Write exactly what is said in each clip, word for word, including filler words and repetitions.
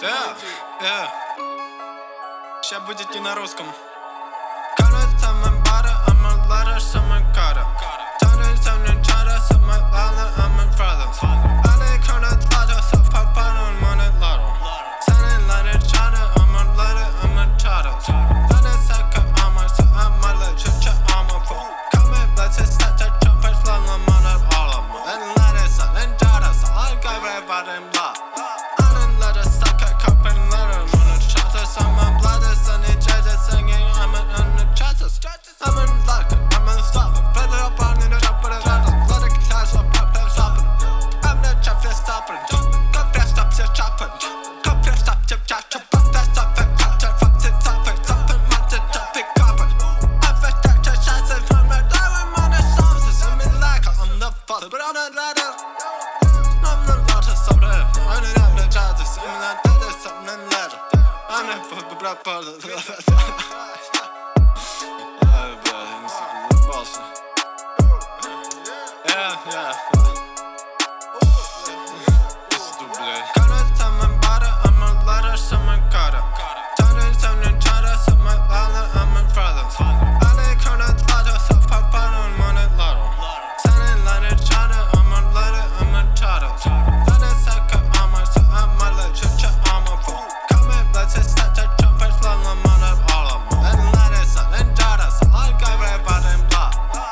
Yeah, yeah. Сейчас будет не на русском. Кажется, мы бара, а мы лара, самый кара. Тянет со мной чара, самый лала, а мы фраза. Але кранат лата, со папану, монет лару. Саны ланы чара, а мы лара, а мы чара. Ланы сака, а мы са, а мала, чача, а мы фу. Каме, блэце, сача, чапа, слана, мана, ала. Лэн ланы са, лэн чара, са, ай гавре, вадем ла. I'm in locker, I'm in stopper. Feather up on in the top of the ladder. Let it clash up, pop, pop, stopping. I'm the chop, just stopping. Cup, fast, stop, just chopping. Cup, fast, stop, chip, chop, chop, pop, fast, stop, fast, chop, chop, fuck, sit, stop, it, stop, it, monster, chop, it, copper. I'm fast, chop, chop, shots, and from my diamond, man, it's sauces. I'm in locker, I'm the father, but I'm the ladder. I'm the lotter, so there. I'm the other charges, I'm the other, something ladder. I'm the fuck, blah, blah, blah. Yeah, yeah. Пизду, блядь. Кажется, мы бара, а мы лара, самый кара. Тянет со мной чара, самый лала, а мы фраза. Але кранат лата, со папану, монет лару. Саны ланы чара, а мы лара, а мы чара. Ланы сака, а мы са, а мала, чача, а мы фу. Каме, блэце, сача, чапа, слана, монет ала. Лэн ланы са, лэн чара, са, ай гавре, вадем ла.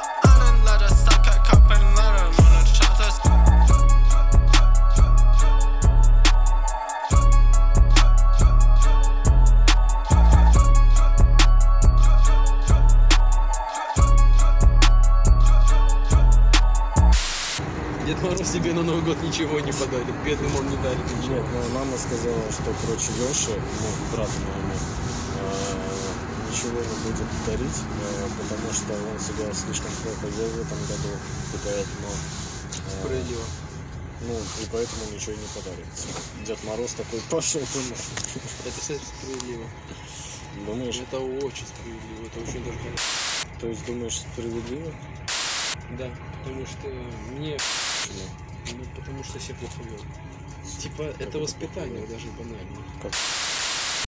Дед Мороз тебе на Новый год ничего не подарит, бедным он не дарит ничего. Нет, ну мама сказала, что, короче, Лёше, ну, брату моему, э, ничего не будет дарить, э, потому что он себя слишком плохо вел в этом году, и поэтому... Э, Справедливо. Ну, и поэтому ничего не подарит. Дед Мороз такой пошел ты на. Это, кстати, справедливо. Думаешь? Это очень справедливо, это очень даже хорошо. То есть, думаешь, справедливо? Да, потому что мне... Ну, потому что себя плохо вел. Типа, как это воспитание даже банально. Как?